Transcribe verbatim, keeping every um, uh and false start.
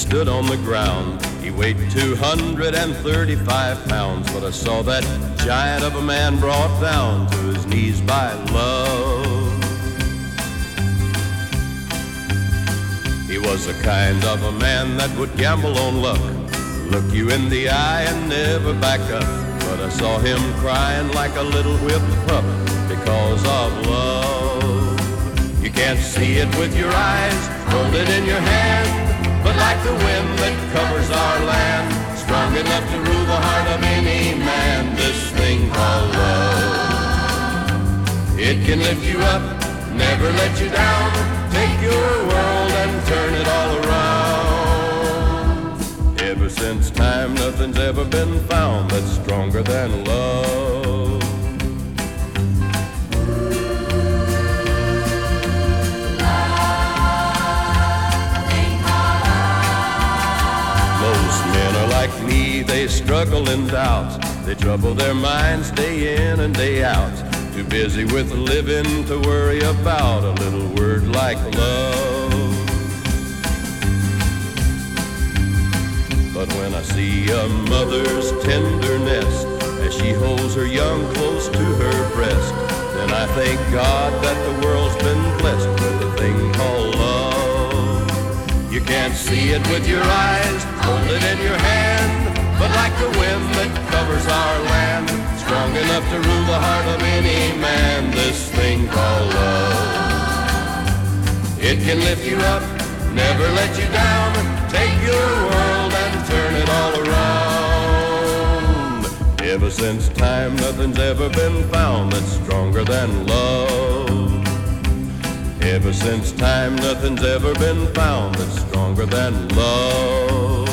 stood on the ground. He weighed two hundred thirty-five pounds, but I saw that giant of a man brought down to his knees by love. He was the kind of a man that would gamble on luck, look you in the eye and never back up. But I saw him crying like a little whipped pup because of love. You can't see it with your eyes, hold it in your hand, but like the wind that covers our land, strong enough to rule the heart of any man, this thing called love. It can lift you up, never let you down, take your world and turn it all around. Ever since time, nothing's ever been found that's stronger than love. Most men are like me, they struggle and doubt, they trouble their minds day in and day out, too busy with living to worry about a little word like love. But when I see a mother's tenderness as she holds her young close to her breast, then I thank God that the world's been blessed with a thing called love. You can't see it with your eyes, hold it in your hand, but like the wind that covers our land, strong enough to rule the heart of any man, this thing called love. It can lift you up, never let you down, take your world and turn it all around. Ever since time, nothing's ever been found that's stronger than love. Ever since time, nothing's ever been found that's stronger than love.